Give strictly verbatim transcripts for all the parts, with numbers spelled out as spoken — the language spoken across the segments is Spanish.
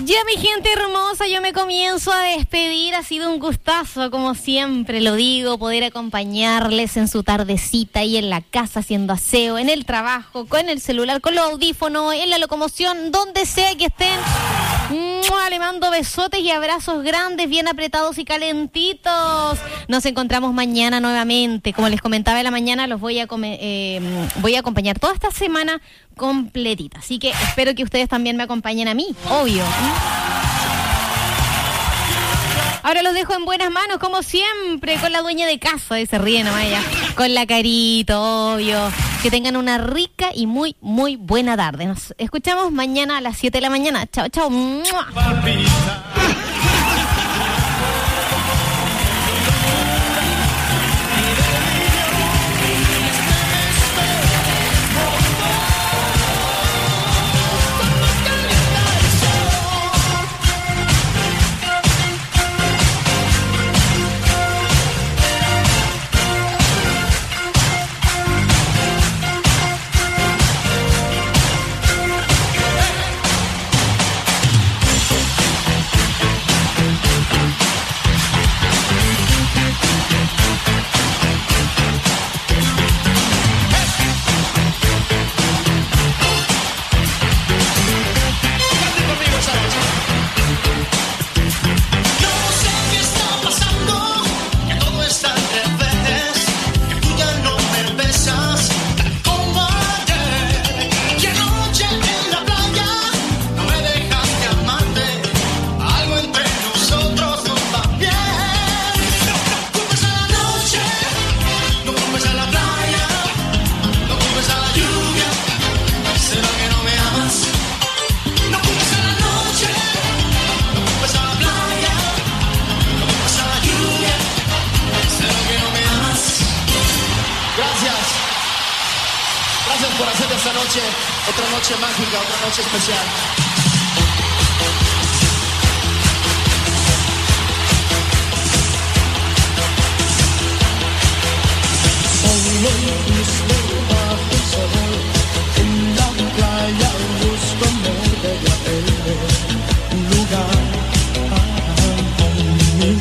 Ya, mi gente hermosa, yo me comienzo a despedir. Ha sido un gustazo, como siempre lo digo, poder acompañarles en su tardecita y en la casa haciendo aseo, en el trabajo, con el celular, con los audífonos, en la locomoción, donde sea que estén. ¡Mua! Le mando besotes y abrazos grandes, bien apretados y calentitos. Nos encontramos mañana nuevamente. Como les comentaba en la mañana, los voy a come- eh, voy a acompañar toda esta semana completita. Así que espero que ustedes también me acompañen a mí, obvio. Ahora los dejo en buenas manos, como siempre, con la dueña de casa. Y se ríe nomás ella, con la carita, obvio. Que tengan una rica y muy, muy buena tarde. Nos escuchamos mañana a las siete de la mañana. Chao, chao. ¡Mua! Otra noche mágica, otra noche especial. En la playa busco amor de la un lugar para mí.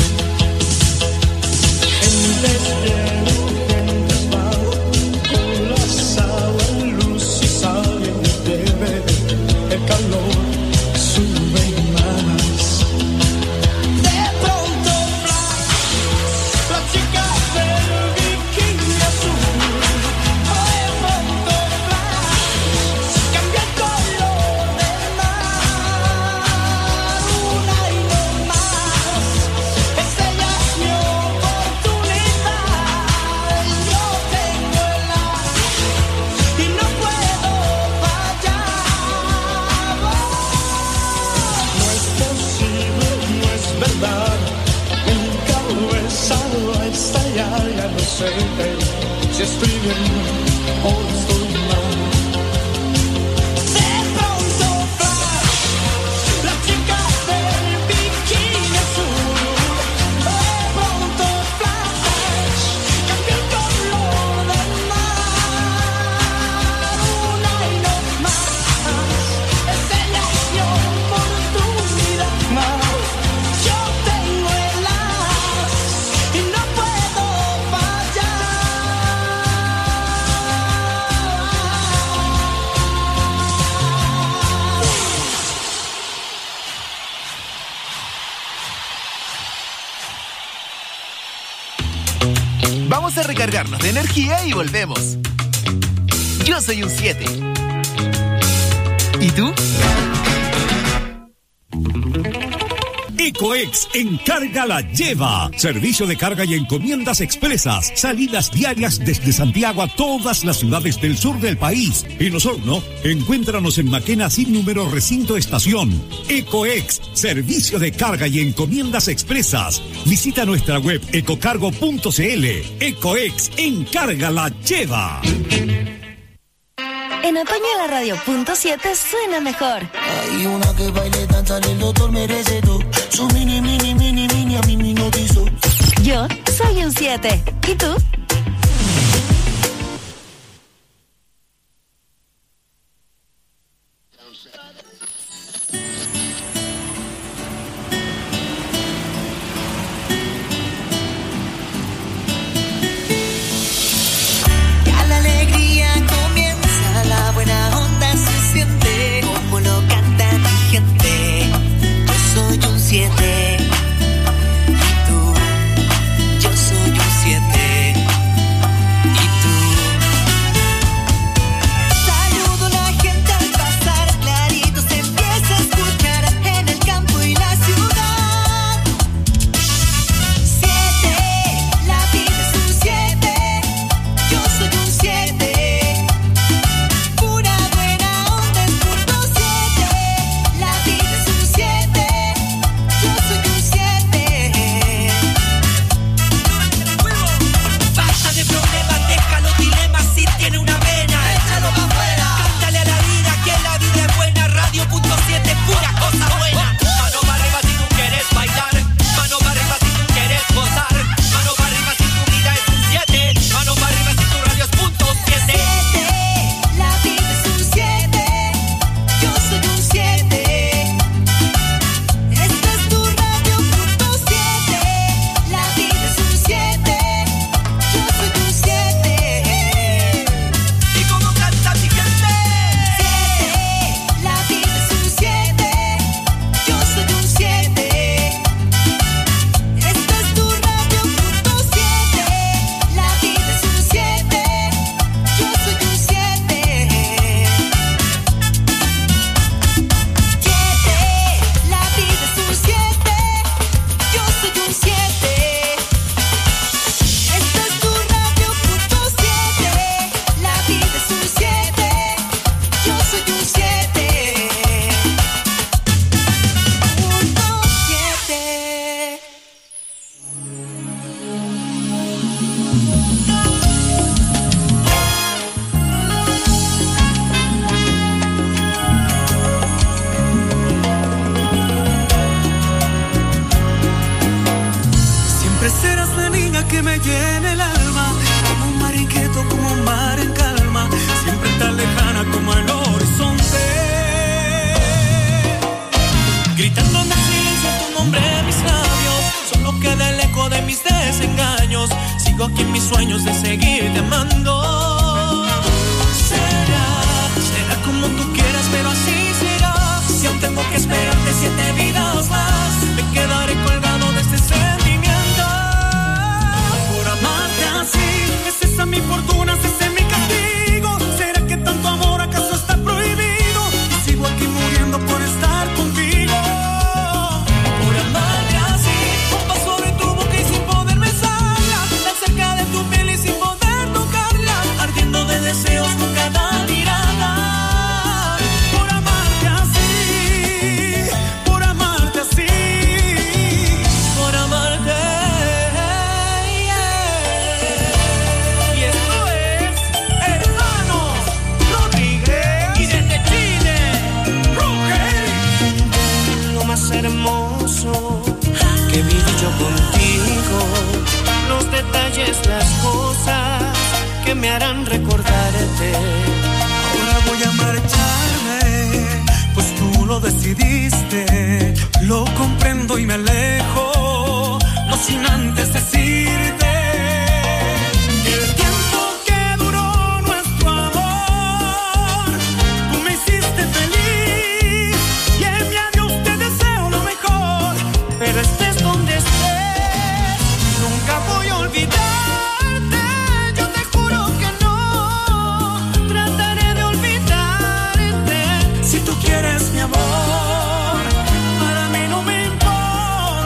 En el desierto en desvalo, con las aguas luz y sale bebé, el calor sube más. De pronto flash, la chica del bikini azul. De pronto flash, cambia el color del mar. Una y no más, esta ya es mi oportunidad. Yo tengo el as y no puedo fallar. No es posible, no es verdad. Mi cabeza va a estallar, ya no sé si estoy bien o estoy mal. De pronto flash, la chica del bikini azul. De pronto flash, cambia el color del mar. Una y no más, esta ya es mi oportunidad. Yo tengo el as y no puedo fallar. Vamos a recargarnos de energía y volvemos. Yo soy un siete. ¿Y tú? Ecoex Encarga la lleva. Servicio de carga y encomiendas expresas. Salidas diarias desde Santiago a todas las ciudades del sur del país. En Osorno, encuéntranos en Maquena sin número recinto estación. Ecoex, servicio de carga y encomiendas expresas. Visita nuestra web ecocargo punto cl. Ecoex Encarga la lleva. En otoño la radio punto siete suena mejor. Hay una que baile, danza, el doctor merece todo. Su mini, mini, mini, mini, a mí me hipnotizó. Yo soy un siete. ¿Y tú? siete. Y tú, yo soy un siete. Y tú. Saludo a la gente al pasar, clarito se empieza a escuchar en el campo y la ciudad. Siete, la vida es un siete. Yo soy un siete. Pura buena onda es punto siete. La vida es un siete. Yo soy un siete. Basta de problemas, deja los dilemas. Si tiene una vena, échalo pa' afuera. Cántale a la vida que la vida es buena. Radio punto siete, pura cosa buena. Mano para arriba si tú quieres bailar. Mano para arriba si tú quieres gozar. Mano para arriba si tu vida es un siete. Mano para arriba si tu radio es punto siete. La vida es un siete. Yo soy un siete. Esta es tu radio punto siete. La vida es un siete. Yo soy un siete. ¿Y cómo canta mi gente? Siete. La vida es un siete. Yo soy un siete. Esta es tu radio punto siete. La vida es un siete. Yo soy un siete. Siete. La vida es un siete. Yo soy un siete. Esta es tu radio punto siete. La vida es un siete. Yo soy un siete. Punto siete. Siempre serás la niña que me llena el alma, como un mar inquieto, como un mar en calma, siempre tan lejana como el horizonte. Gritando en el silencio tu nombre en mis labios, solo queda el eco de mis desengaños. Sigo aquí en mis sueños de seguirte amando. Será, será como tú quieras, pero así será. Si aún tengo que esperarte siete vidas más, me quedaré colgado de este sentimiento. Por amarte así, ¿es esa mi fortuna? ¿Es ese mi castigo? ¿Será que tanto amor acaso está prohibido? Y sigo aquí muriendo por estar contigo. Por amarte así, un paso sobre tu boca y sin poder besarla, tan cerca de tu piel y sin poder tocarla, ardiendo de deseos con cada mirada. Por amarte así, por amarte así, por amarte. Y esto es Hermanos Rodríguez y desde Chile, Roger. Lo más hermoso que viví yo contigo, los detalles, las cosas que me harán recordarte. Ahora voy a marcharme, pues tú lo decidiste. Lo comprendo y me alejo, no sin antes decirte que el tiempo que duró nuestro amor, tú me hiciste feliz y en mi adiós te deseo lo mejor. Pero estés donde estés, Nunca voy a olvidarte, yo te juro que no. trataré de olvidarte. Si tú quieres mi amor, para mí no me importa.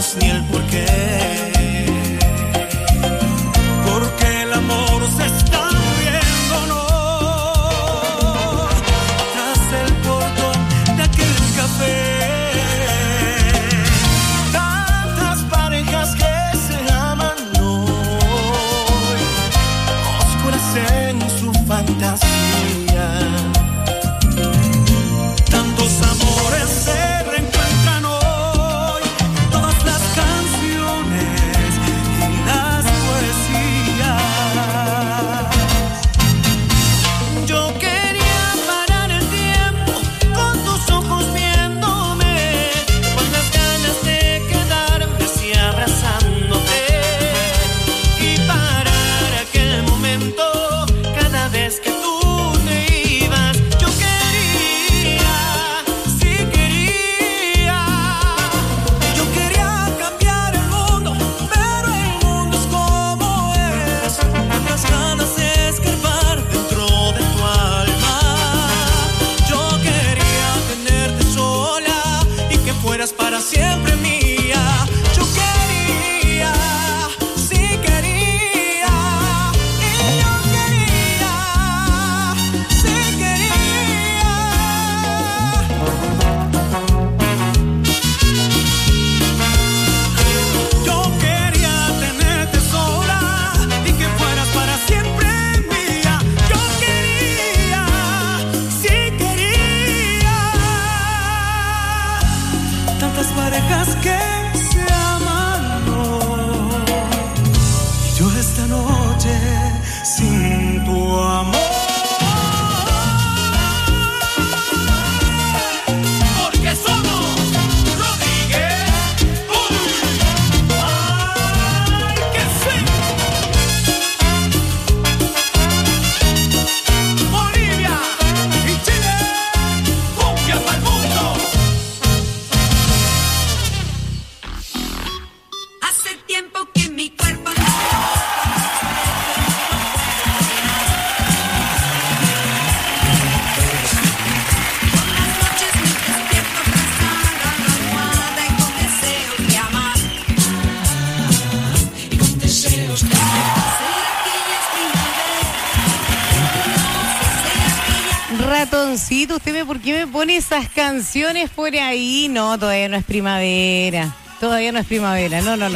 sabemos ni el porqué. Porque el amor se está muriendo, no. Tras el portón de aquel café. Tantas parejas que se aman hoy, oscuras en su fantasía. Tantos amores se reencuentran hoy, todas las canciones y las poesías. Yo quería parar el tiempo con tus ojos viéndome, con las ganas de quedarme así abrazándote y parar aquel momento cada vez que tú te ibas. Yo quería, sí quería, yo quería cambiar el mundo, pero el mundo es como es. Las ganas de escarbar dentro de tu alma. Yo quería tenerte sola y que fueras para siempre mía. Yo quería, sí quería, y yo quería, sí quería. Yo quería tenerte sola y que fueras para siempre mía. Yo quería, sí quería. Tantas parejas que se aman hoy, y yo esta noche sin tu amor. Porque somos Rodríguez. Uy. Ay, que sí. Bolivia y Chile, cumbia para el mundo. Hace tiempo que mi cuerpo no. Por las noches me despierto abrazada a la almohada y con deseos de amar. Y con deseos de amar. ¿Será que ya es primavera? Ratoncito, ¿usted me, por qué me pone esas canciones por ahí? No, todavía no es primavera. Todavía no es primavera, no, no, no.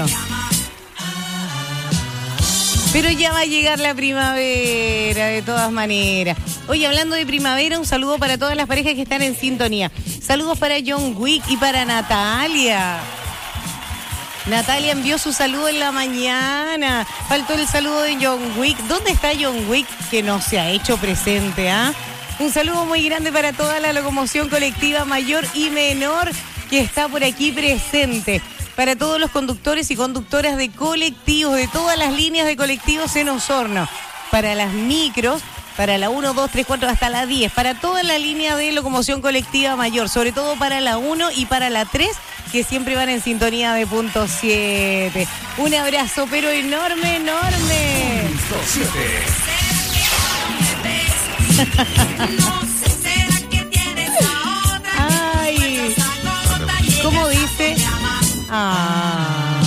Pero ya va a llegar la primavera, de todas maneras. Oye, hablando de primavera, un saludo para todas las parejas que están en sintonía. Saludos para John Wick y para Natalia. Natalia envió su saludo en la mañana. Faltó el saludo de John Wick. ¿Dónde está John Wick que no se ha hecho presente, ah? Un saludo muy grande para toda la locomoción colectiva mayor y menor que está por aquí presente. Para todos los conductores y conductoras de colectivos, de todas las líneas de colectivos en Osorno. Para las micros, para la uno, dos, tres, cuatro hasta la diez. Para toda la línea de locomoción colectiva mayor. Sobre todo para la uno y para la tres, que siempre van en sintonía de punto siete. Un abrazo, pero enorme, enorme. No sé, ¿será que tienes a otra? Ay, ¿cómo dice? Ah,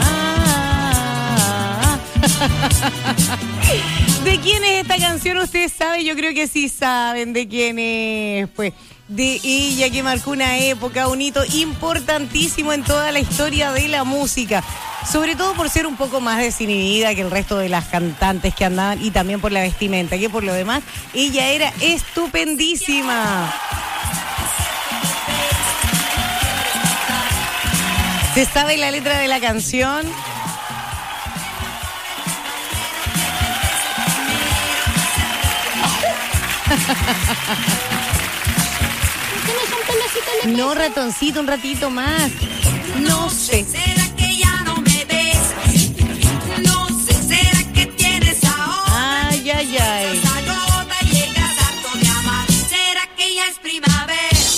ah, ah. ¿De quién es esta canción? ¿Ustedes saben? Yo creo que sí saben de quién es. Pues de ella, que marcó una época, un hito importantísimo en toda la historia de la música. Sobre todo por ser un poco más desinhibida que el resto de las cantantes que andaban, y también por la vestimenta, que por lo demás ella era estupendísima. ¿Se sabe la letra de la canción? No, ratoncito, un ratito más. No sé. ¿Será que ya no me ves? No sé, ¿será que tienes ahora? Ay, ay, ay. Llegas harto de amar. ¿Será que ya es primavera?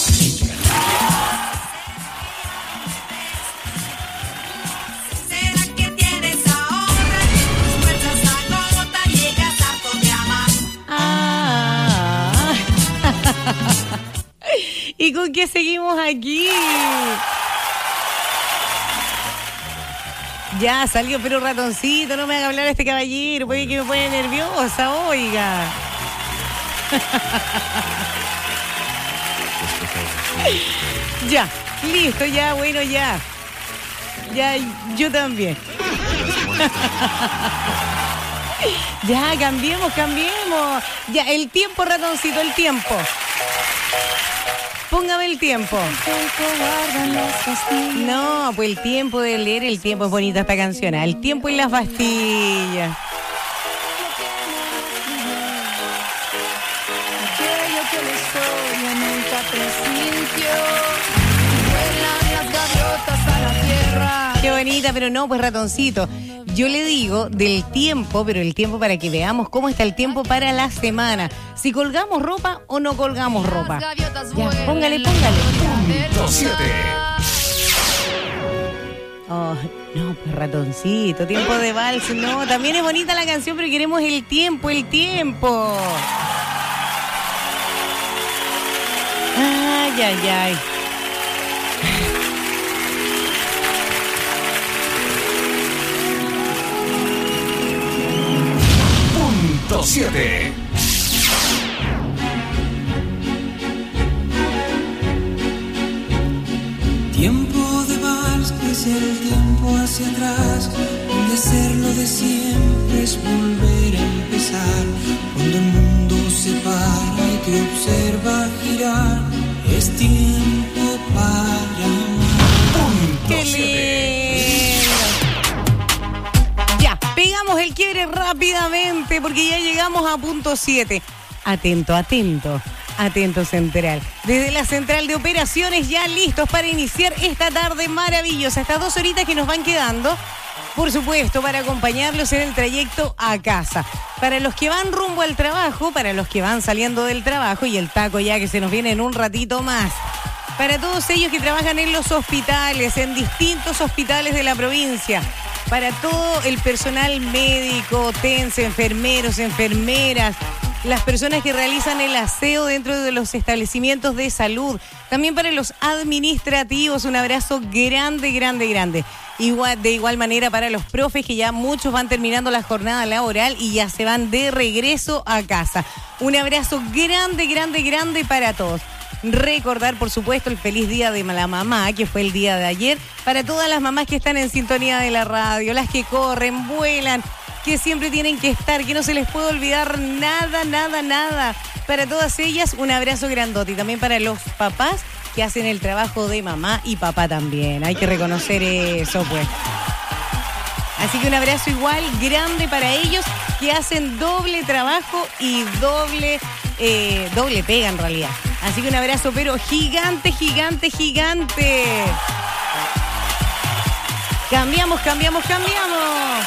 ¿Será que tienes ahora? Fuerzas agota, llegas harto de amar. Ah. ¿Y con qué seguimos aquí? Ya salió, pero ratoncito, no me haga hablar a este caballero, puede que me pone nerviosa, oiga. Ya, listo, ya, bueno, ya. Ya, yo también. Ya, cambiemos, cambiemos. Ya, el tiempo, ratoncito, el tiempo. Póngame el tiempo. No, pues el tiempo de leer, el tiempo es bonita esta canción. El tiempo y las pastillas. Aquello que la historia nunca presintió. Vuelan las gaviotas a la tierra. Qué bonita, pero no, pues ratoncito. Yo le digo del tiempo, pero el tiempo para que veamos cómo está el tiempo para la semana. Si colgamos ropa o no colgamos ropa. Ya, póngale, póngale. Punto siete. Oh, no, pues ratoncito, tiempo de vals. No, también es bonita la canción, pero queremos el tiempo, el tiempo. Ay, ay, ay. Punto siete. Tiempo de vals, que es el tiempo hacia atrás, donde hacerlo de siempre es volver a empezar. Cuando el mundo se para y te observa girar, es tiempo para amar. ¡Qué lindo! Ya, pegamos el quiebre rápidamente porque ya llegamos a punto siete. Atento, atento. Atento Central. Desde la Central de Operaciones ya listos para iniciar esta tarde maravillosa. Estas dos horitas que nos van quedando, por supuesto, para acompañarlos en el trayecto a casa. Para los que van rumbo al trabajo, para los que van saliendo del trabajo y el taco ya que se nos viene en un ratito más. Para todos ellos que trabajan en los hospitales, en distintos hospitales de la provincia. Para todo el personal médico, tense, enfermeros, enfermeras, las personas que realizan el aseo dentro de los establecimientos de salud. También para los administrativos, un abrazo grande, grande, grande. Igual, de igual manera para los profes, que ya muchos van terminando la jornada laboral y ya se van de regreso a casa. Un abrazo grande, grande, grande para todos. Recordar, por supuesto, el feliz día de la mamá, que fue el día de ayer. Para todas las mamás que están en sintonía de la radio, las que corren, vuelan, que siempre tienen que estar, que no se les puede olvidar nada, nada, nada. Para todas ellas, un abrazo grandote. Y también para los papás que hacen el trabajo de mamá y papá también. Hay que reconocer eso, pues. Así que un abrazo igual grande para ellos, que hacen doble trabajo y doble, eh, doble pega en realidad. Así que un abrazo, pero gigante, gigante, gigante. Cambiamos, cambiamos, cambiamos.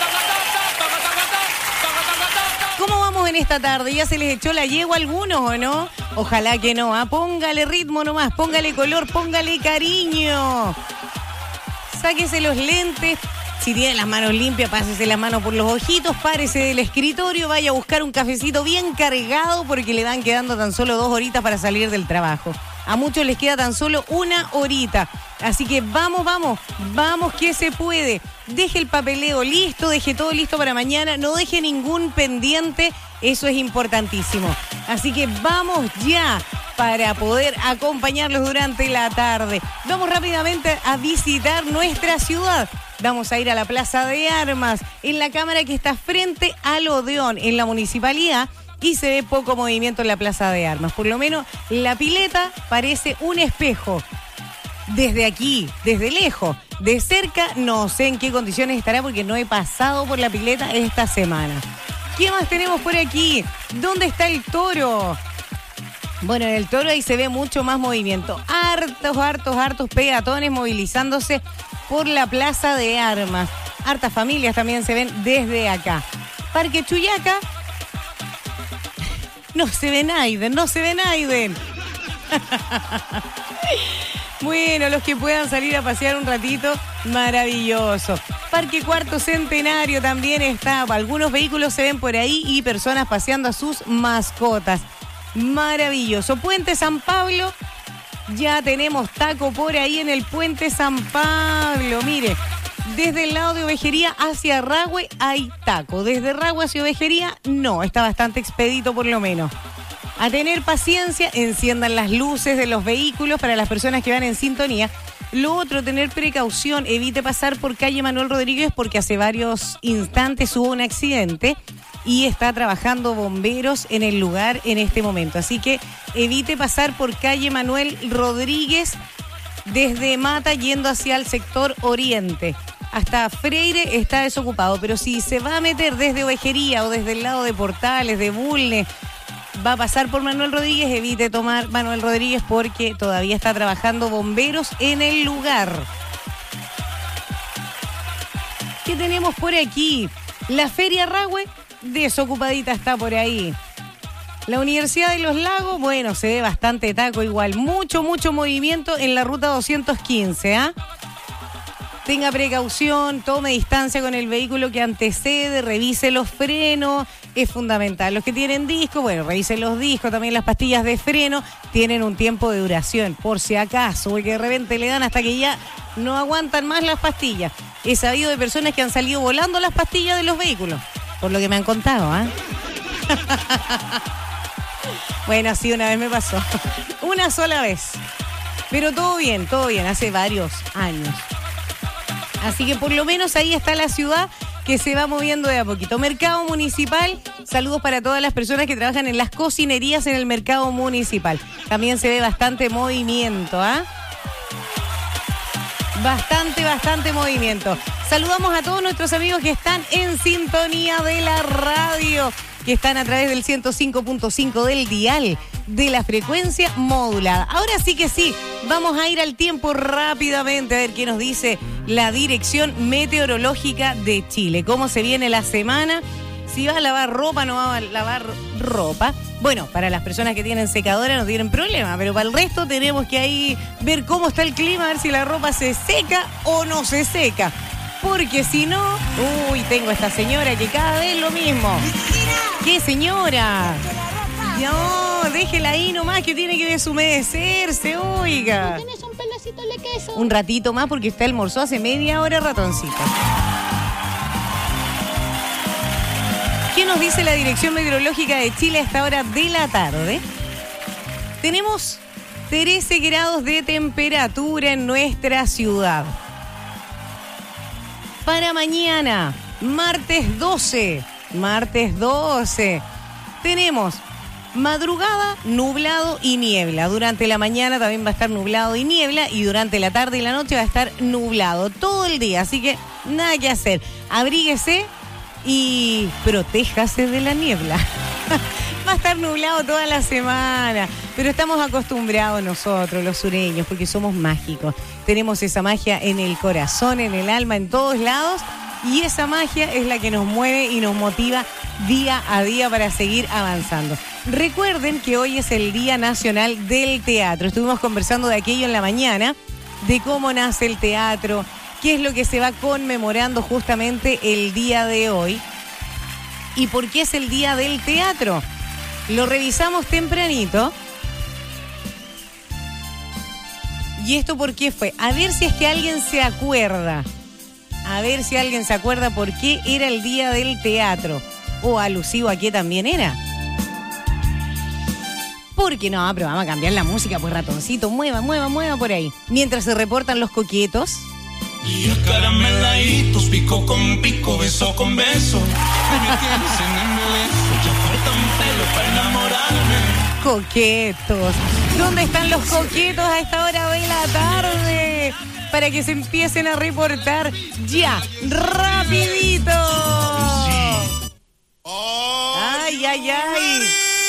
¿Cómo vamos en esta tarde? ¿Ya se les echó la yegua a algunos o no? Ojalá que no, ¿ah? Póngale ritmo nomás, póngale color, póngale cariño. Sáquese los lentes. Si tiene las manos limpias, pásese las manos por los ojitos, párese del escritorio, vaya a buscar un cafecito bien cargado porque le van quedando tan solo dos horitas para salir del trabajo. A muchos les queda tan solo una horita. Así que vamos, vamos, vamos que se puede. Deje el papeleo listo, deje todo listo para mañana, no deje ningún pendiente, eso es importantísimo. Así que vamos ya para poder acompañarlos durante la tarde. Vamos rápidamente a visitar nuestra ciudad. Vamos a ir a la Plaza de Armas, en la cámara que está frente al Odeón, en la municipalidad, y se ve poco movimiento en la Plaza de Armas. Por lo menos la pileta parece un espejo. Desde aquí, desde lejos, de cerca, no sé en qué condiciones estará porque no he pasado por la pileta esta semana. ¿Qué más tenemos por aquí? ¿Dónde está el Toro? Bueno, en el Toro ahí se ve mucho más movimiento. Hartos, hartos, hartos peatones movilizándose por la Plaza de Armas. Hartas familias también se ven desde acá. Parque Chuyaca. No se ve Naiden, no se ve Naiden. Bueno, los que puedan salir a pasear un ratito, maravilloso. Parque Cuarto Centenario también está. Algunos vehículos se ven por ahí y personas paseando a sus mascotas. Maravilloso. Puente San Pablo. Ya tenemos taco por ahí en el Puente San Pablo. Mire, Desde el lado de Ovejería hacia Rahue hay taco. Desde Rahue hacia Ovejería, no, está bastante expedito por lo menos. A tener paciencia, enciendan las luces de los vehículos para las personas que van en sintonía. Lo otro, tener precaución, evite pasar por calle Manuel Rodríguez porque hace varios instantes hubo un accidente y está trabajando bomberos en el lugar en este momento. Así que evite pasar por calle Manuel Rodríguez desde Mata yendo hacia el sector oriente. Hasta Freire está desocupado, pero si se va a meter desde Ovejería o desde el lado de Portales, de Bulnes, va a pasar por Manuel Rodríguez, evite tomar Manuel Rodríguez porque todavía está trabajando bomberos en el lugar. ¿Qué tenemos por aquí? La Feria Rahue, desocupadita está por ahí. La Universidad de los Lagos, bueno, se ve bastante taco igual. Mucho, mucho movimiento en la ruta doscientos quince, ¿ah? ¿eh? Tenga precaución, tome distancia con el vehículo que antecede, revise los frenos, es fundamental. Los que tienen disco, bueno, revisen los discos, también las pastillas de freno tienen un tiempo de duración, por si acaso, porque de repente le dan hasta que ya no aguantan más las pastillas. He sabido de personas que han salido volando las pastillas de los vehículos, por lo que me han contado, ¿ah? ¿eh? Bueno, sí, una vez me pasó, una sola vez, pero todo bien, todo bien, hace varios años. Así que por lo menos ahí está la ciudad que se va moviendo de a poquito. Mercado Municipal, saludos para todas las personas que trabajan en las cocinerías en el Mercado Municipal. También se ve bastante movimiento, ¿ah? ¿eh? Bastante, bastante movimiento. Saludamos a todos nuestros amigos que están en sintonía de la radio, que están a través del ciento cinco punto cinco del dial de la frecuencia modulada. Ahora sí que sí, vamos a ir al tiempo rápidamente a ver qué nos dice la Dirección Meteorológica de Chile. ¿Cómo se viene la semana? Si va a lavar ropa, no va a lavar ropa. Bueno, para las personas que tienen secadora no tienen problema, pero para el resto tenemos que ahí ver cómo está el clima, a ver si la ropa se seca o no se seca. Porque si no, uy, tengo a esta señora que cada vez lo mismo. ¿Qué señora? No, déjela ahí nomás que tiene que deshumedecerse, oiga. ¿Tienes un pedacito de queso? Un ratito más porque usted almorzó hace media hora, ratoncito. ¿Qué nos dice la Dirección Meteorológica de Chile a esta hora de la tarde? Tenemos trece grados de temperatura en nuestra ciudad. Para mañana, martes doce, martes doce, tenemos madrugada, nublado y niebla. Durante la mañana también va a estar nublado y niebla y durante la tarde y la noche va a estar nublado todo el día. Así que nada que hacer. Abríguese y protéjase de la niebla. Va a estar nublado toda la semana, pero estamos acostumbrados nosotros, los sureños, porque somos mágicos. Tenemos esa magia en el corazón, en el alma, en todos lados, y esa magia es la que nos mueve y nos motiva día a día para seguir avanzando. Recuerden que hoy es el Día Nacional del Teatro. Estuvimos conversando de aquello en la mañana, de cómo nace el teatro, qué es lo que se va conmemorando justamente el día de hoy y por qué es el Día del Teatro. Lo revisamos tempranito. ¿Y esto por qué fue? A ver si es que alguien se acuerda. A ver si alguien se acuerda por qué era el Día del Teatro. O alusivo a qué también era. Porque no, pero vamos a cambiar la música, pues ratoncito. Mueva, mueva, mueva por ahí. Mientras se reportan los coquetos. Y carameladitos, pico con pico, beso con beso. Me tienes en embeleso, ya falta un pelo para enamorarme. Coquetos. ¿Dónde están los coquetos a esta hora de la tarde? Para que se empiecen a reportar ya, rapidito. Ay, ay, ay.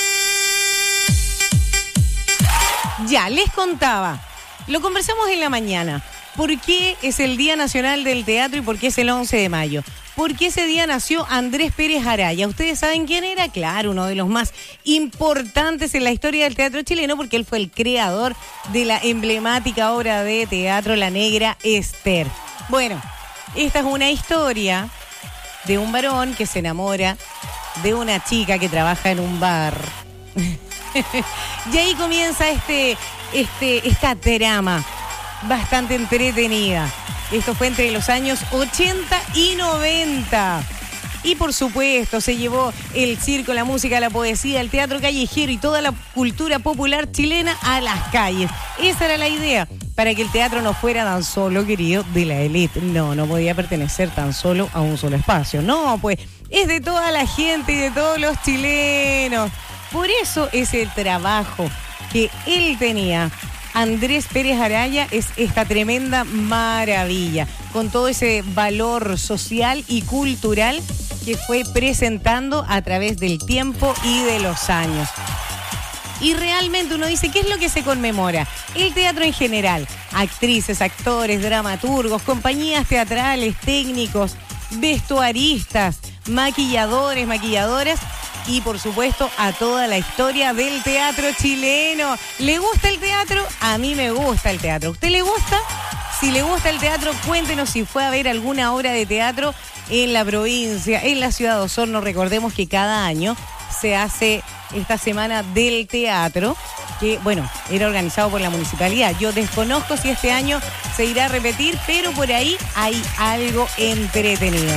Ya, les contaba. Lo conversamos en la mañana. ¿Por qué es el Día Nacional del Teatro y por qué es el once de mayo? Porque ese día nació Andrés Pérez Araya. ¿Ustedes saben quién era? Claro, uno de los más importantes en la historia del teatro chileno, porque él fue el creador de la emblemática obra de teatro La Negra Esther. Bueno, esta es una historia de un varón que se enamora de una chica que trabaja en un bar. Y ahí comienza este, este, esta trama. bastante entretenida. Esto fue entre los años ochenta y noventa. Y por supuesto se llevó el circo, la música, la poesía, el teatro callejero y toda la cultura popular chilena a las calles. Esa era la idea, para que el teatro no fuera tan solo, querido, de la élite. No, no podía pertenecer tan solo a un solo espacio. No, pues es de toda la gente y de todos los chilenos. Por eso es el trabajo que él tenía. Andrés Pérez Araya es esta tremenda maravilla, con todo ese valor social y cultural que fue presentando a través del tiempo y de los años. Y realmente uno dice, ¿qué es lo que se conmemora? El teatro en general, actrices, actores, dramaturgos, compañías teatrales, técnicos, vestuaristas, maquilladores, maquilladoras y por supuesto a toda la historia del teatro chileno. ¿Le gusta el teatro? A mí me gusta el teatro. ¿A usted le gusta? Si le gusta el teatro, cuéntenos si fue a ver alguna obra de teatro en la provincia, en la ciudad de Osorno. Recordemos que cada año se hace esta semana del teatro, que bueno, era organizado por la municipalidad. Yo desconozco si este año se irá a repetir, pero por ahí hay algo entretenido.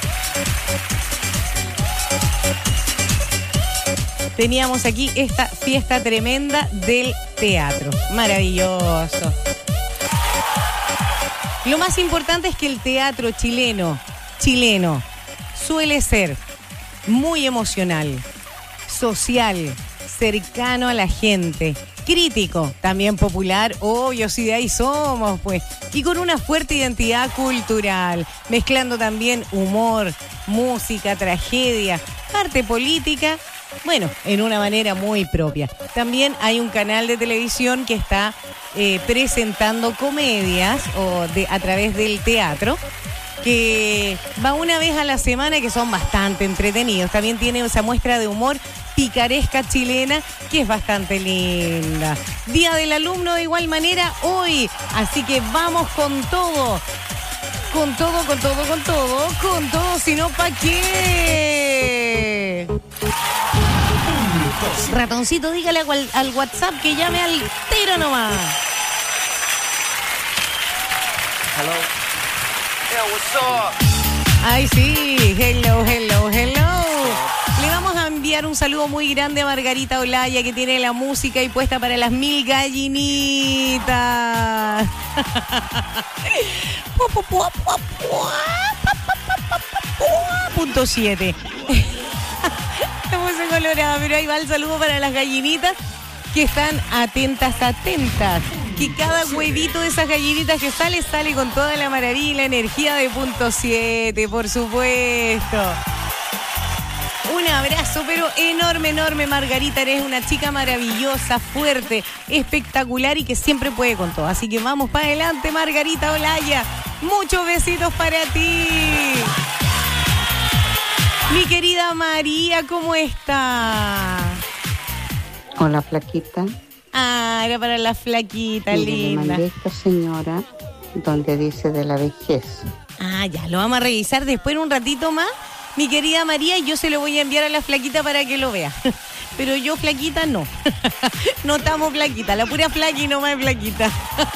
Teníamos aquí esta fiesta tremenda del teatro. Maravilloso. Lo más importante es que el teatro chileno, chileno, suele ser muy emocional, social, cercano a la gente, crítico, también popular, obvio, si de ahí somos, pues, y con una fuerte identidad cultural, mezclando también humor, música, tragedia, arte política, bueno, en una manera muy propia. También hay un canal de televisión que está eh, presentando comedias o de, a través del teatro, que va una vez a la semana, que son bastante entretenidos. También tiene esa muestra de humor picaresca chilena, que es bastante linda. Día del alumno de igual manera hoy, así que vamos con todo. Con todo, con todo, con todo, con todo, si no, ¿pa' qué? Ratoncito, dígale al, al WhatsApp que llame al tiro nomás. Hello. Yeah, what's up? Ay, sí, hello, hello, hello. Le vamos a enviar un saludo muy grande a Margarita Olaya, que tiene la música y puesta para las mil gallinitas. Punto siete. Me puse colorada, pero ahí va el saludo para las gallinitas que están atentas, atentas. Que cada huevito de esas gallinitas que sale, sale con toda la maravilla y la energía de punto siete, por supuesto. Un abrazo, pero enorme, enorme, Margarita. Eres una chica maravillosa, fuerte, espectacular y que siempre puede con todo. Así que vamos para adelante, Margarita Olaya. Muchos besitos para ti. Mi querida María, ¿cómo está? Hola, flaquita. Ah, era para la flaquita, Mire, linda. le mandé esta señora donde dice de la vejez. Ah, ya, lo vamos a revisar después en un ratito más. Mi querida María, yo se lo voy a enviar a la flaquita para que lo vea. Pero yo flaquita no. No estamos flaquita, la pura flaqui no más es flaquita.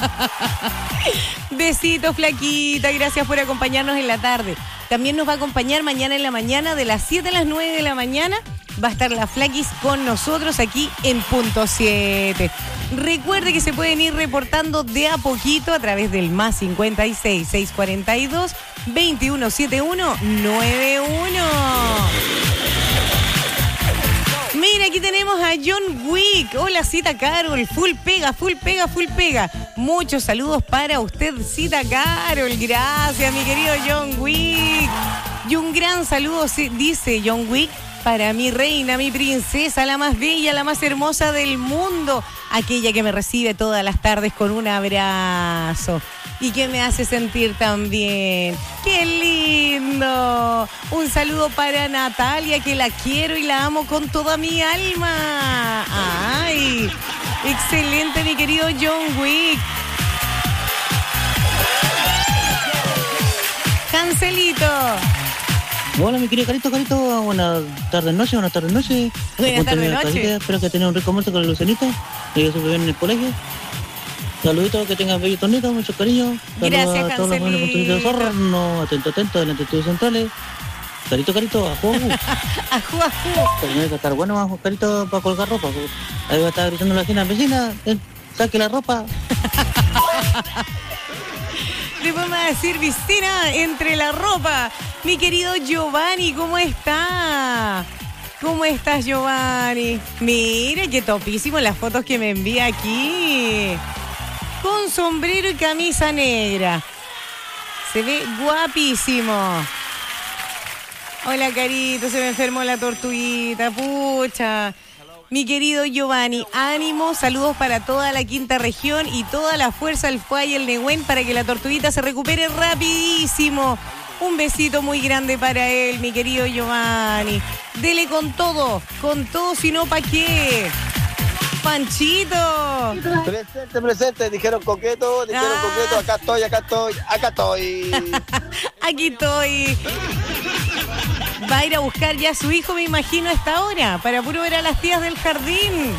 Besitos, flaquita, gracias por acompañarnos en la tarde. También nos va a acompañar mañana en la mañana, de las siete a las nueve de la mañana. Va a estar la Flaquis con nosotros aquí en Punto siete. Recuerde que se pueden ir reportando de a poquito a través del más cincuenta y seis, seiscientos cuarenta y dos, veintiuno setenta y uno noventa y uno. Mira, aquí tenemos a John Wick. Hola, Cita Carol. Full pega, full pega, full pega. Muchos saludos para usted, Cita Carol. Gracias, mi querido John Wick. Y un gran saludo, dice John Wick, para mi reina, mi princesa, la más bella, la más hermosa del mundo. Aquella que me recibe todas las tardes con un abrazo y que me hace sentir tan bien. ¡Qué lindo! Un saludo para Natalia, que la quiero y la amo con toda mi alma. ¡Ay! Excelente, mi querido John Wick. Cancelito. Hola, mi querido Carito, Carito, buenas tardes, noche, buenas tardes, noche. Buenas tardes, noche. Espero que tenga un rico momento con el Lucianito, que yo súper bien en el colegio. Saluditos, que tengan bello tornito, mucho cariño. Saludos Gracias, a todos los buenos constructores de Osorno. Atento, atento, delante de estudios centrales. Carito, carito, ajú, ajú. Ajú, ajú. Tiene que estar bueno, ajú, carito, para colgar ropa. Ahí va a estar gritando la esquina, vecina, eh, saque la ropa. Le vamos a decir, vecina, entre la ropa. Mi querido Giovanni, ¿cómo está? ¿Cómo estás, Giovanni? Mire, qué topísimo las fotos que me envía aquí. Con sombrero y camisa negra. Se ve guapísimo. Hola, carito, se me enfermó la tortuguita, pucha. Mi querido Giovanni, ánimo, saludos para toda la quinta región y toda la fuerza del F U A y el Nehuen para que la tortuguita se recupere rapidísimo. Un besito muy grande para él, mi querido Giovanni. Dele con todo, con todo, si no, ¿pa' qué? Panchito. Presente, presente, dijeron coqueto, dijeron Ah. coqueto, acá estoy, acá estoy, acá estoy. Aquí estoy. Va a ir a buscar ya a su hijo, me imagino, a esta hora, para puro ver a las tías del jardín.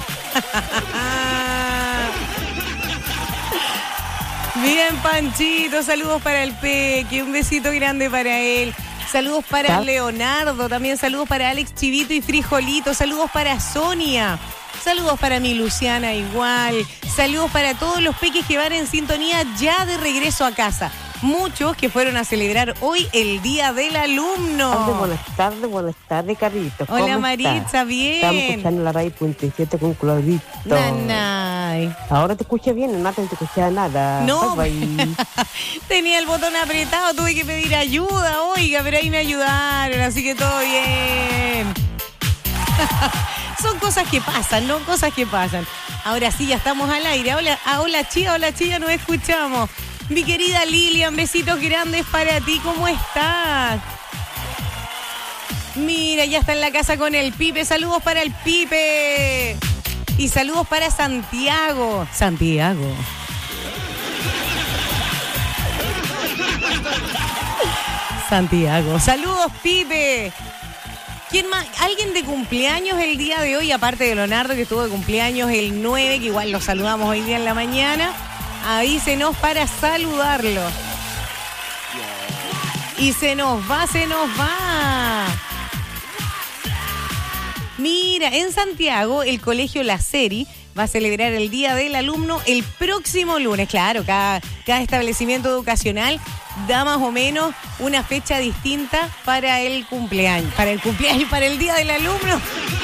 Bien, Panchito, saludos para el Peque, un besito grande para él. Saludos para Leonardo, también saludos para Alex Chivito y Frijolito, saludos para Sonia. Saludos para mi Luciana igual. Saludos para todos los peques que van en sintonía ya de regreso a casa. Muchos que fueron a celebrar hoy el Día del Alumno. Tarde, buenas tardes, buenas tardes, Carlitos. ¿Cómo Hola, está? Maritza, bien. Estamos escuchando la radio punto siete con Claudito. Nanay. Ahora te escuché bien, no te escuché nada. No, Bye, bye. tenía el botón apretado, tuve que pedir ayuda, oiga, pero ahí me ayudaron, así que todo bien. Son cosas que pasan, ¿no? Cosas que pasan. Ahora sí, ya estamos al aire. Hola, ah, hola, Chía, hola, Chía, nos escuchamos. Mi querida Lilian, besitos grandes para ti, ¿cómo estás? Mira, ya está en la casa con el Pipe, saludos para el Pipe. Y saludos para Santiago. Santiago. Santiago. Saludos, Pipe. ¿Quién más? ¿Alguien de cumpleaños el día de hoy? Aparte de Leonardo, que estuvo de cumpleaños el nueve, que igual lo saludamos hoy día en la mañana. Avísenos para saludarlo. Y se nos va, se nos va. Mira, en Santiago, el colegio La Seri va a celebrar el Día del Alumno el próximo lunes. Claro, cada, cada establecimiento educacional da más o menos una fecha distinta para el cumpleaños. Para el cumpleaños, para el Día del Alumno.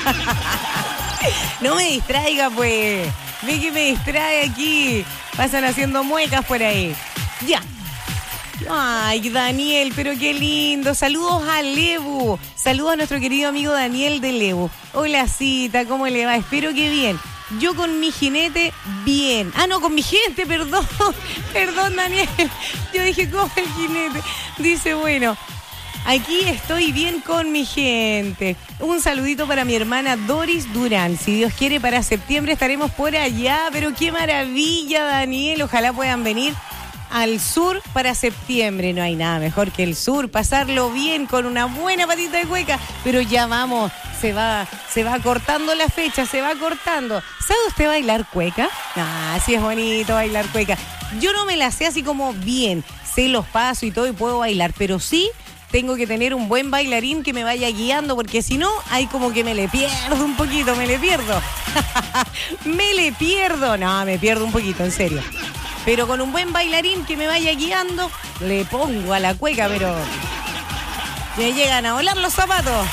No me distraiga, pues. Ve que me distrae aquí. Pasan haciendo muecas por ahí. Ya. Ay, Daniel, pero qué lindo. Saludos a Lebu. Saludos a nuestro querido amigo Daniel de Lebu. Hola, Cita, ¿cómo le va? Espero que bien. Yo con mi jinete, bien. Ah, no, con mi gente, perdón. Perdón, Daniel. Yo dije, ¿cómo el jinete? Dice, bueno, aquí estoy bien con mi gente. Un saludito para mi hermana Doris Durán. Si Dios quiere, para septiembre estaremos por allá. Pero qué maravilla, Daniel. Ojalá puedan venir al sur para septiembre. No hay nada mejor que el sur. Pasarlo bien con una buena patita de cueca. Pero ya vamos, se va, se va cortando la fecha, se va cortando. ¿Sabe usted bailar cueca? Ah, sí es bonito bailar cueca. Yo no me la sé así como bien. Sé los pasos y todo y puedo bailar. Pero sí tengo que tener un buen bailarín que me vaya guiando, porque si no, hay como que me le pierdo un poquito, me le pierdo. me le pierdo. No, me pierdo un poquito, en serio. Pero con un buen bailarín que me vaya guiando, le pongo a la cueca, pero me llegan a volar los zapatos.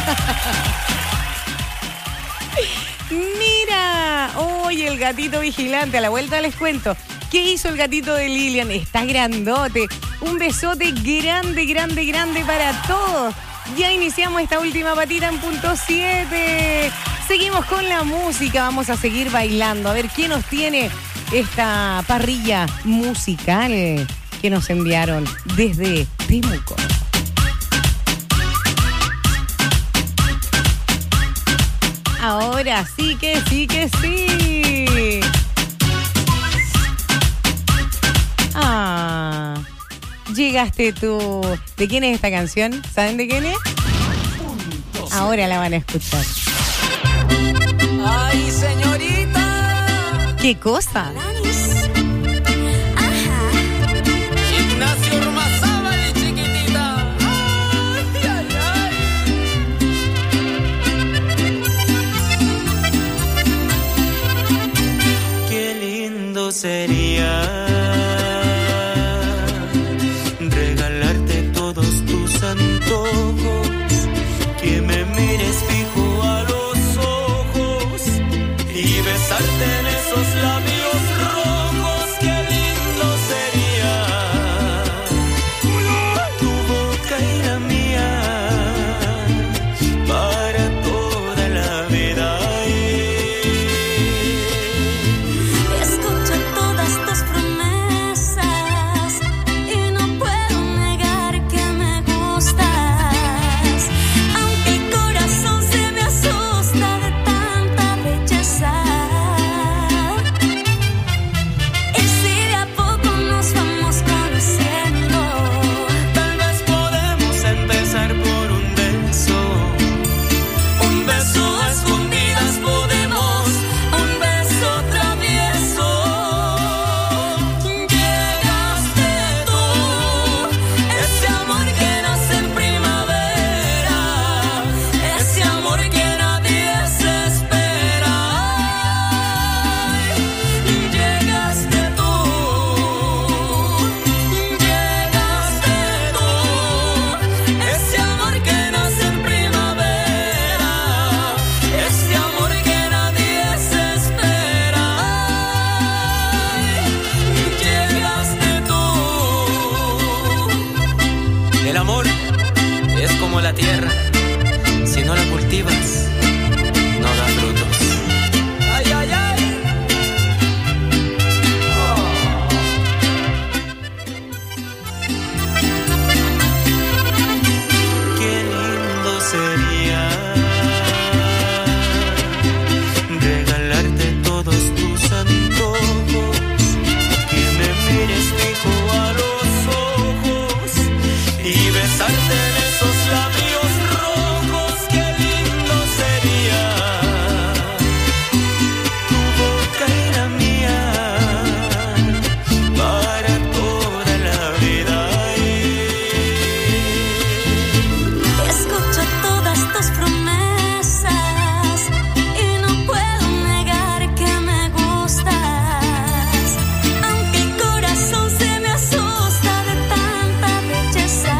Mira, oye, el gatito vigilante, a la vuelta les cuento. ¿Qué hizo el gatito de Lilian? Está grandote. Un besote grande, grande, grande para todos. Ya iniciamos esta última patita en punto siete. Seguimos con la música, vamos a seguir bailando. A ver, ¿quién nos tiene esta parrilla musical que nos enviaron desde Temuco? Ahora sí que sí que sí. Ah, llegaste tú. ¿De quién es esta canción? ¿Saben de quién es? Ahora la van a escuchar. Ay, señorita. ¿Qué cosa? lindo sería regalarte todos tus antojos, que me mires fijo a los ojos y besarte en esos labios rojos. Qué lindo sería tu boca y la mía para toda la vida. Escucho todas tus promesas y no puedo negar que me gustas, aunque el corazón se me asusta de tanta belleza. Y si de a poco nos vamos conociendo, Tal vez podemos empezar por un beso, un beso a escondidas podemos, un beso travieso. Llegaste tú, ese amor que nace en primavera, ese amor que nadie se espera. Llegaste tú, llegaste tú, ese amor que nace en primavera, ese amor que nadie se espera. Llegaste tú. El amor es como la tierra, si no la cultivas, no da frutos. Ay, ay, ay. Qué lindo sería regalarte todos tus antojos, que me mires fijo a los ojos y besarte en esos labios rojos. Qué lindo sería tu boca y la mía para toda la vida. escucho todas tus promesas y no puedo negar que me gustas, aunque el corazón se me asusta de tanta belleza.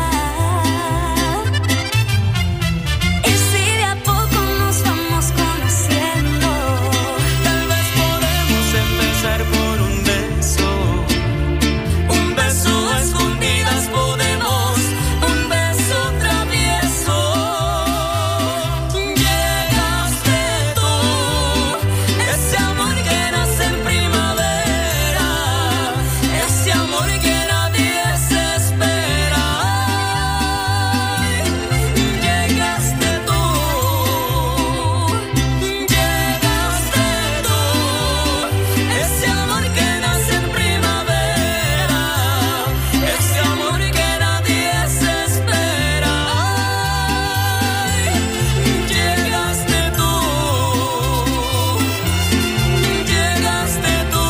Y si de a poco nos vamos conociendo, Tal vez podemos empezar por un beso, un beso a escondidas podemos, un beso travieso. Llegaste tú, ese amor que nace en primavera, ese amor que nadie se espera. Llegaste tú, llegaste tú, ese amor que nace en primavera, ese amor que nadie se espera. Llegaste tú, llegaste tú.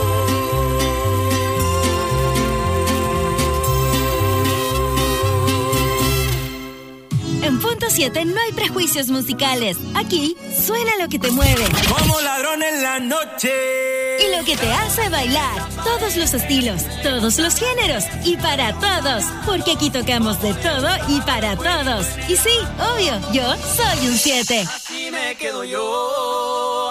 En Punto siete no hay prejuicios musicales. Aquí suena lo que te mueve Como ladrón en la noche. y lo que te hace bailar. Todos los estilos, todos los géneros y para todos. Porque aquí tocamos de todo y para todos. Y sí, obvio, yo soy un siete. Así me quedo yo.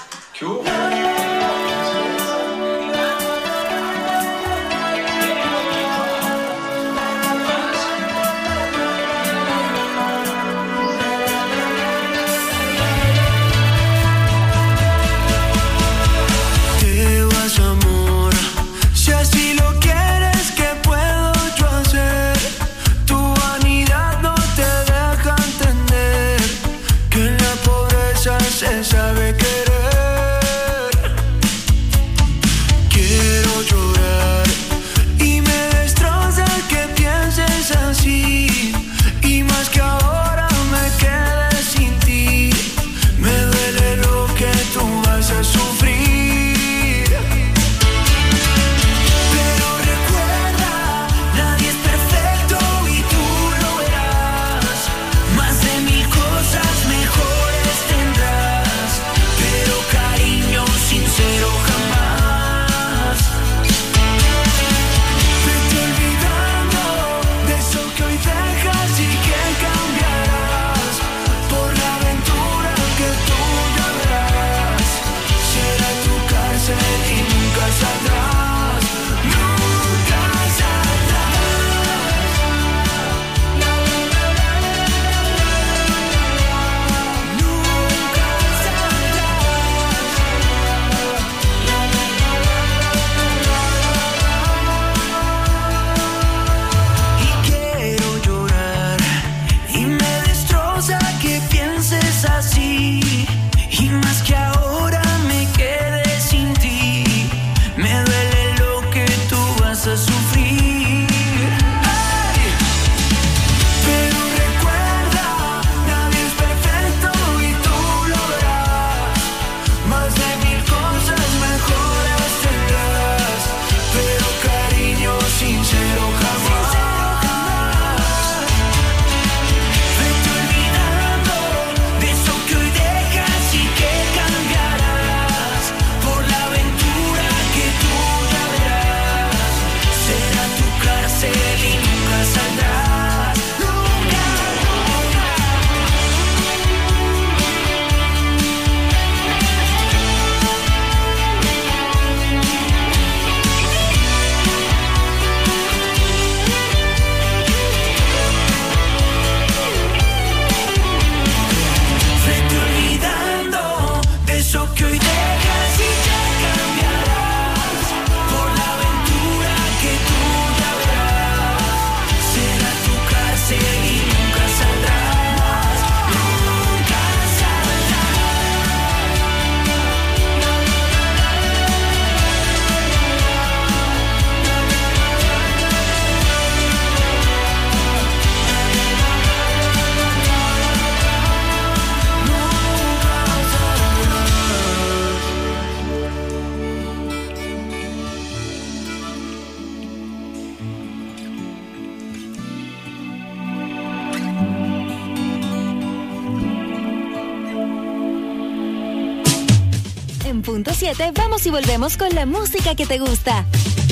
Te vas, amor, si así lo quieres, ¿qué puedo yo hacer? Tu vanidad no te deja entender que en la pobreza se sabe querer. Quiero llorar y me destroza que pienses así, y más que ahora me quede sin ti. Me duele lo que tú vas a sufrir. Pero recuerda, nadie es perfecto y tú lo verás. Más de mil cosas mejores tendrás, pero cariño sincero jamás. punto siete, vamos y volvemos con la música que te gusta.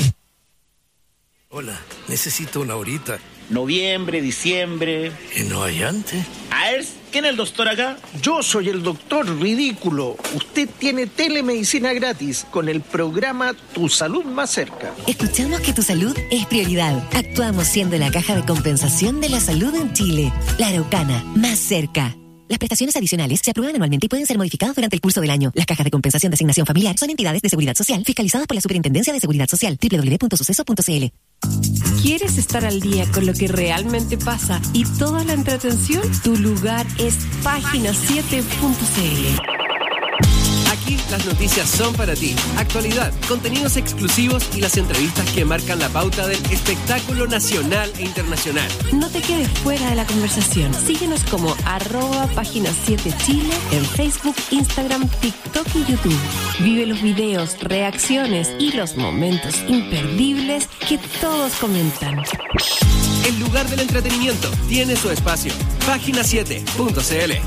Hola, necesito una horita. Noviembre, diciembre. ¿Y no hay antes? A ver, ¿quién es el doctor acá? Yo soy el doctor ridículo. Usted tiene telemedicina gratis con el programa Tu Salud Más Cerca. Escuchamos que tu salud es prioridad. Actuamos siendo la caja de compensación de la salud en Chile. La Araucana, más cerca. Las prestaciones adicionales se aprueban anualmente y pueden ser modificadas durante el curso del año. Las cajas de compensación de asignación familiar son entidades de seguridad social fiscalizadas por la Superintendencia de Seguridad Social. doble u doble u doble u punto suceso punto c l. ¿Quieres estar al día con lo que realmente pasa y toda la entretención? Tu lugar es página siete punto c l. Aquí las noticias son para ti. Actualidad, contenidos exclusivos y las entrevistas que marcan la pauta del espectáculo nacional e internacional. No te quedes fuera de la conversación. Síguenos como arroba página siete Chile en Facebook, Instagram, TikTok y YouTube. Vive los videos, reacciones y los momentos imperdibles que todos comentan. El lugar del entretenimiento tiene su espacio. página siete punto c l.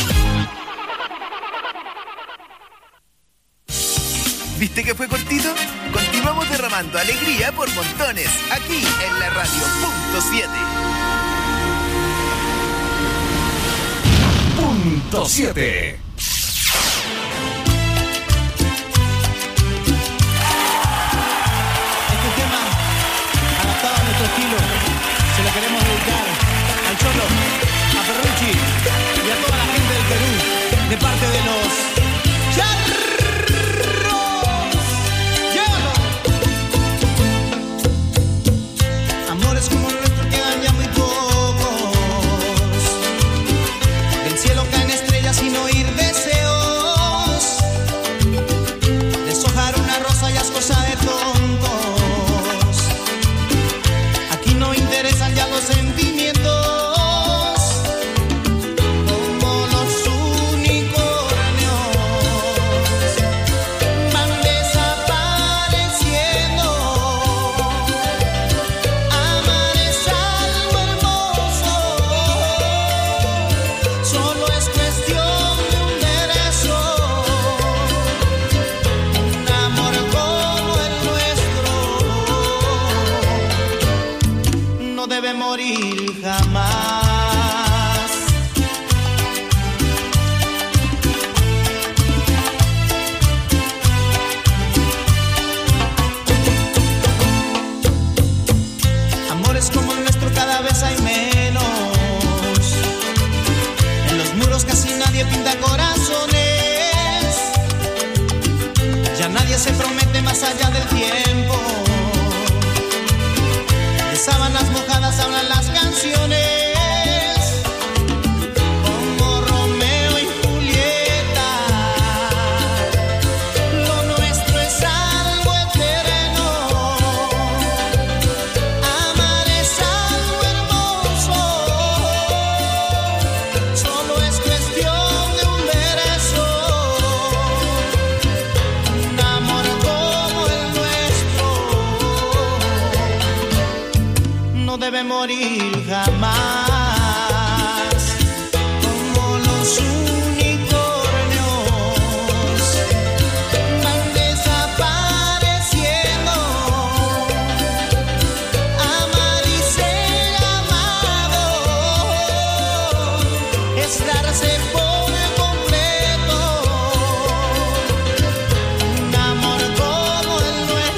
¿Viste que fue cortito? Continuamos derramando alegría por montones, aquí en la radio punto siete. Punto siete. Este tema, adaptado a nuestro estilo, se lo queremos dedicar al Cholo, a Ferrucci y a toda la gente del Perú, de parte de los Charros. Amores como el nuestro quedan ya muy pocos. Del cielo caen estrellas sin oír deseos. Deshojar una rosa ya es cosa de tontos. Aquí no interesan ya los sentimientos. Como los unicornios van desapareciendo. Amar es algo hermoso. Solo es cuestión de un derecho. Un amor como el nuestro no debe morir jamás. Amores como el nuestro cada vez hay menos. En los muros casi nadie pinta corazones. Ya nadie se promete más allá del tiempo. De sábanas mojadas hablan las canciones. Como Romeo y Julieta. Lo nuestro es algo eterno. Amar es algo hermoso. Solo es cuestión de un beso. Un amor como el nuestro no debe morir jamás. Como los unicornios van desapareciendo. Amar y ser amado es darse por completo. Un amor como el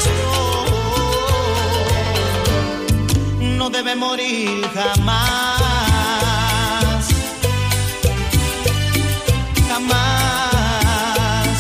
nuestro no debe morir jamás. Jamás.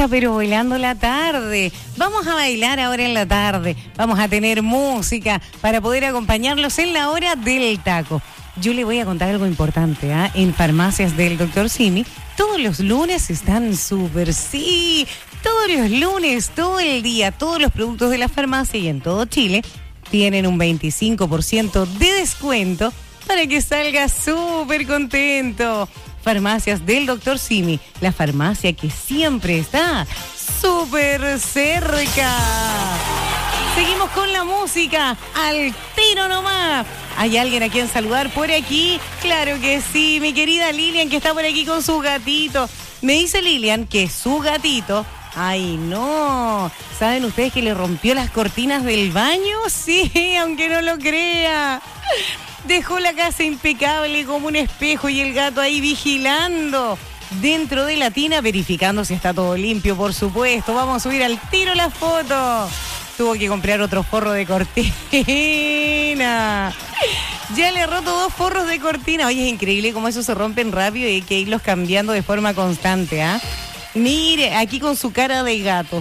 fiesta, pero bailando la tarde. Vamos a bailar ahora en la tarde. Vamos a tener música para poder acompañarlos en la hora del taco. Yo le voy a contar algo importante, ¿ah? En Farmacias del doctor Simi, todos los lunes están súper, sí. Todos los lunes, todo el día, todos los productos de la farmacia y en todo Chile tienen un veinticinco por ciento de descuento para que salga súper contento. Farmacias del doctor Simi, la farmacia que siempre está súper cerca. Seguimos con la música, al tiro nomás. ¿Hay alguien a quien saludar por aquí? Claro que sí, mi querida Lilian, que está por aquí con su gatito. Me dice Lilian que su gatito... Ay, no. ¿Saben ustedes que le rompió las cortinas del baño? Sí, aunque no lo crea. Dejó la casa impecable como un espejo y el gato ahí vigilando. Dentro de la tina, verificando si está todo limpio, por supuesto. Vamos a subir al tiro la foto. Tuvo que comprar otro forro de cortina. Ya le he roto dos forros de cortina. Oye, es increíble cómo esos se rompen rápido y hay que irlos cambiando de forma constante, ¿ah? ¿eh? Mire, aquí con su cara de gato.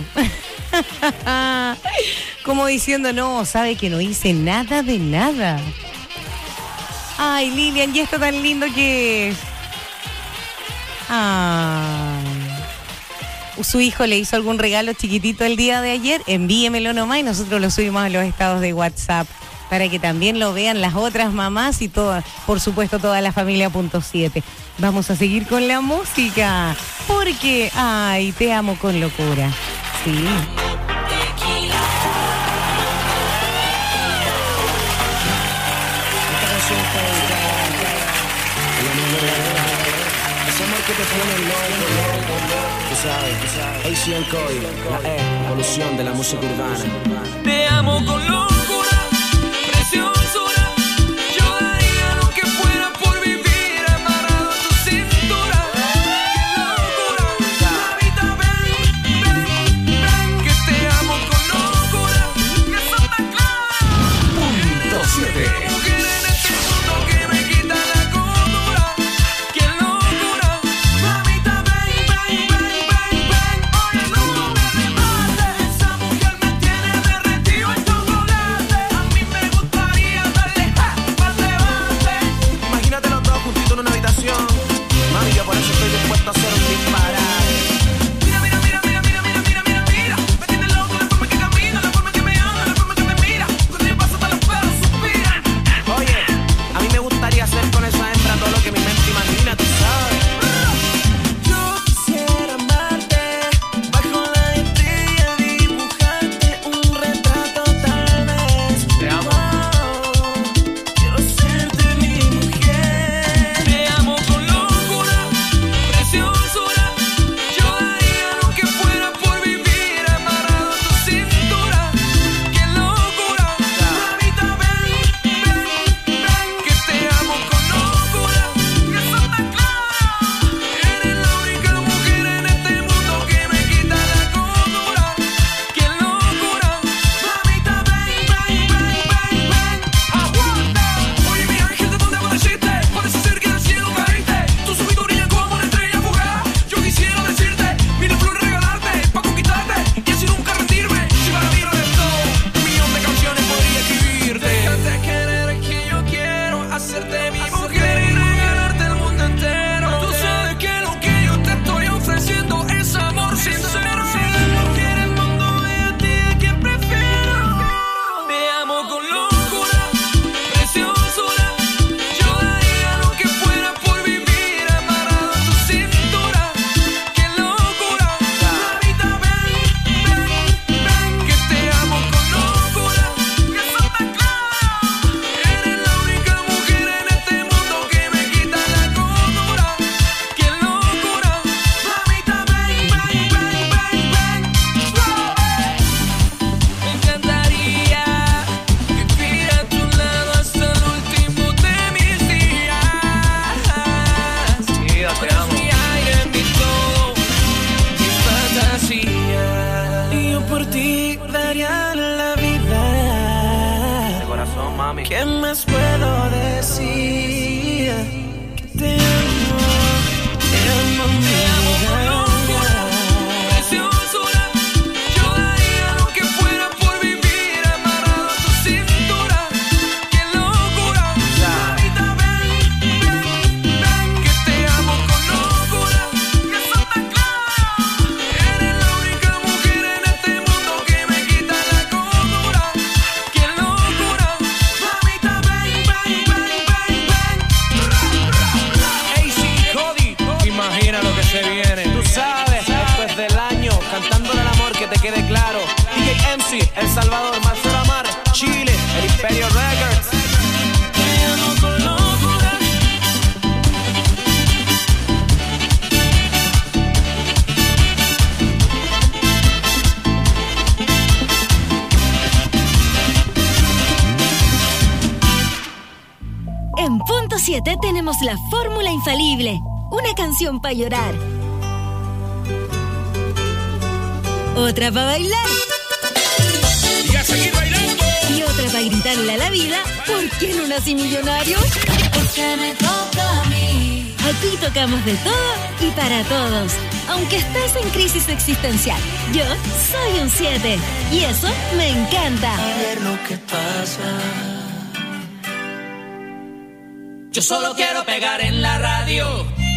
Como diciendo, no, sabe que no hice nada de nada. Ay, Lilian, ¿y esto tan lindo que es? Ay. ¿Su hijo le hizo algún regalo chiquitito el día de ayer? Envíemelo nomás y nosotros lo subimos a los estados de WhatsApp para que también lo vean las otras mamás y todas, por supuesto, toda la familia punto siete. Vamos a seguir con la música, porque, ay, te amo con locura. Sí. Esta canción está dedicada a la mujer, ese amor que te pone loco, loco, tú sabes, tú sabes. A C N Cody, la E, evolución de la música urbana. Te amo con locura. ¿Qué más puedo decir? Que te amo, te amo, te amo con locura, preciosa. siete tenemos la fórmula infalible. Una canción para llorar. Otra para bailar. Y a seguir bailando. Y otra para gritarle a la vida, ¿por qué no nací millonario? Porque me toca a mí. Aquí tocamos de todo y para todos. Aunque estés en crisis existencial, yo soy un siete. Y eso me encanta. A ver lo que pasa. Yo solo quiero pegar en la radio.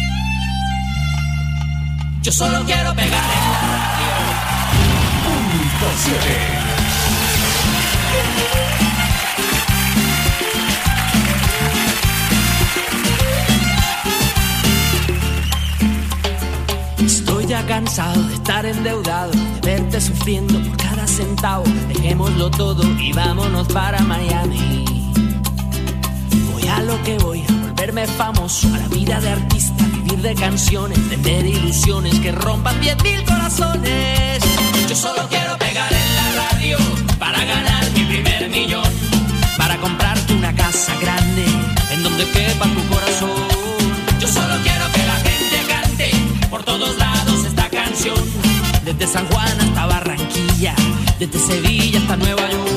Yo solo quiero pegar en la radio. Punto siete. Estoy ya cansado de estar endeudado, de verte sufriendo por cada centavo. Dejémoslo todo y vámonos para Miami. Voy a lo que voy, a volverme famoso, a la vida de artista, vivir de canciones, vender ilusiones que rompan diez mil corazones. Yo solo quiero pegar en la radio para ganar mi primer millón, para comprarte una casa grande en donde quepa tu corazón. Yo solo quiero que la gente cante por todos lados esta canción, desde San Juan hasta Barranquilla, desde Sevilla hasta Nueva York.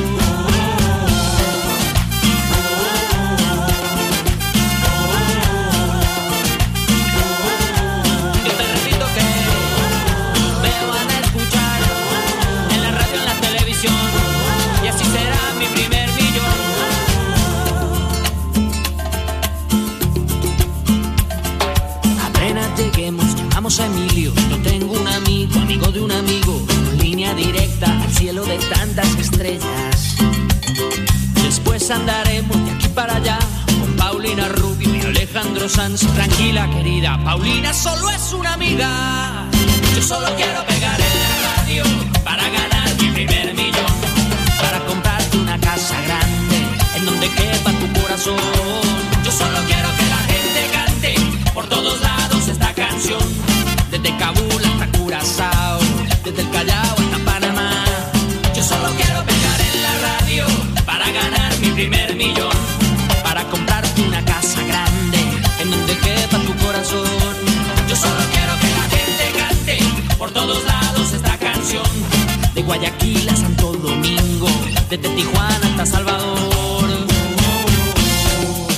A Emilio, yo tengo un amigo, amigo de un amigo, con línea directa al cielo de tantas estrellas. Después andaremos de aquí para allá con Paulina Rubio y Alejandro Sanz. Tranquila, querida, Paulina solo es una amiga. Yo solo quiero pegar en la radio para ganar mi primer millón, para comprarte una casa grande en donde quepa tu corazón. Yo solo quiero que la gente cante por todos lados esta canción, desde Kabul hasta Curazao, desde el Callao hasta Panamá. Yo solo quiero pegar en la radio para ganar mi primer millón, para comprarte una casa grande en donde quepa tu corazón. Yo solo quiero que la gente cante por todos lados esta canción, de Guayaquil a Santo Domingo, desde Tijuana